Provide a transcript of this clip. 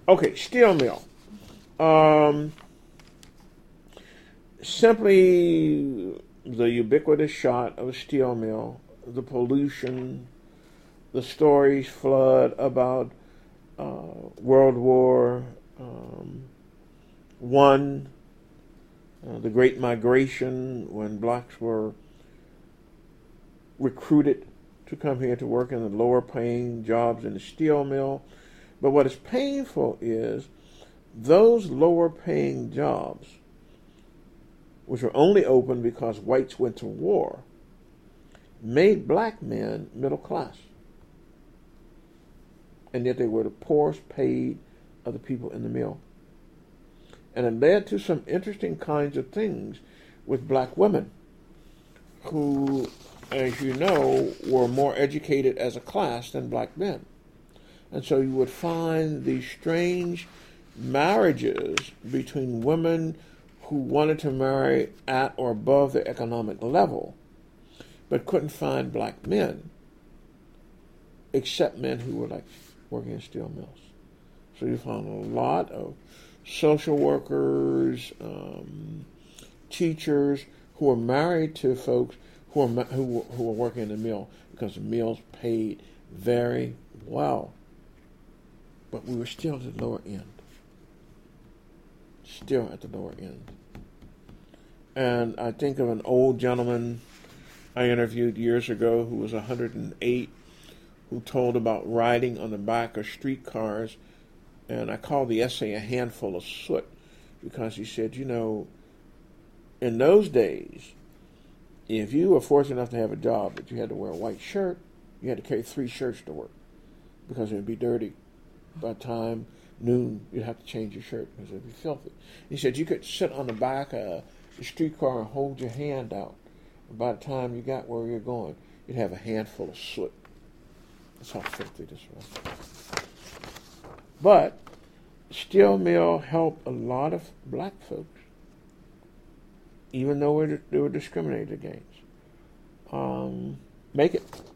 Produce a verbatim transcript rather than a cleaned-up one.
Okay, steel mill. Um, simply the ubiquitous shot of a steel mill, the pollution, the stories flood about uh, World War um, One, uh, the Great Migration, when blacks were recruited to come here to work in the lower paying jobs in the steel mill. But what is painful is those lower paying jobs, which were only open because whites went to war, made black men middle class. And yet they were the poorest paid of the people in the mill. And it led to some interesting kinds of things with black women who, as you know, were more educated as a class than black men. And so you would find these strange marriages between women who wanted to marry at or above their economic level, but couldn't find black men, except men who were like working in steel mills. So you found a lot of social workers, um, teachers who were married to folks who were, who, who were working in the mill because the mills paid very well. But we were still at the lower end. Still at the lower end. And I think of an old gentleman I interviewed years ago who was one hundred eight, who told about riding on the back of streetcars, and I called the essay A Handful of Soot, because he said, you know, in those days, if you were fortunate enough to have a job that you had to wear a white shirt, you had to carry three shirts to work because it would be dirty. By the time noon, you'd have to change your shirt because it would be filthy. He said you could sit on the back of the streetcar and hold your hand out. And by the time you got where you're going, you'd have a handful of soot. That's how filthy this was. But steel mill helped a lot of black folks, even though they were discriminated against, um, make it.